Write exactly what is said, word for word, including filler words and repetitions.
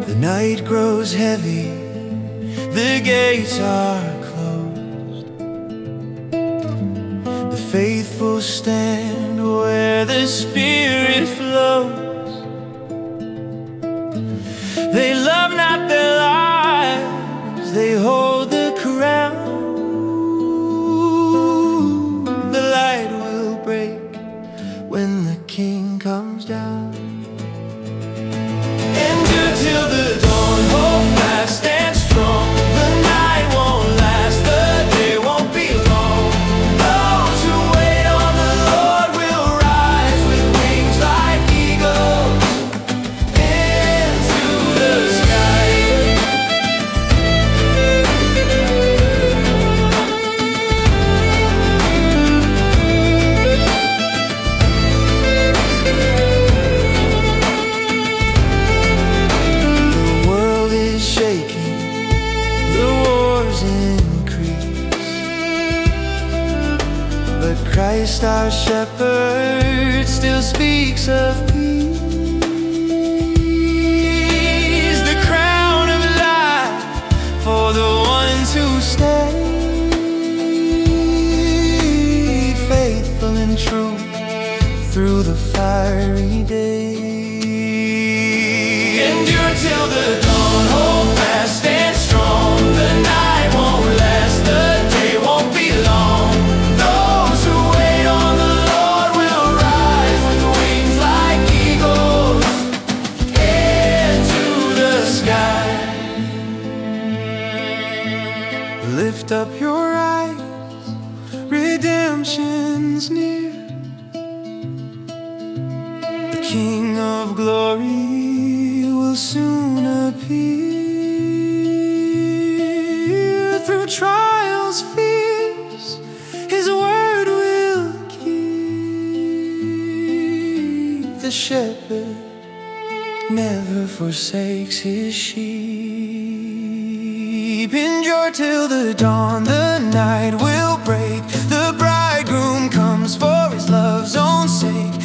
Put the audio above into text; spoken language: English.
The night grows heavy, the gates are closed. The faithful stand where the Spirit flows. They love not their lives, they hold the crown. The light will break when the King comes down. Endure till the dawn, hold fast, stand strong. The night won't last, the day won't be long. Those who wait on the Lord will rise with wings like eagles into the sky. The world is shaking, the wars increase, but Christ our shepherd still speaks of peace. The crown of life for the ones who stay faithful and true through the fiery day. Endure till the dawn, hold fast, stand strong. The night won't last, the day won't be long. Those who wait on the Lord will rise with wings like eagles into the sky. Lift up your eyes, redemption's near. The King of glory will soon appear. Through trials fierce, His word will keep. The shepherd never forsakes his sheep. Endure till the dawn, the night will break. The bridegroom comes for His love's own sake.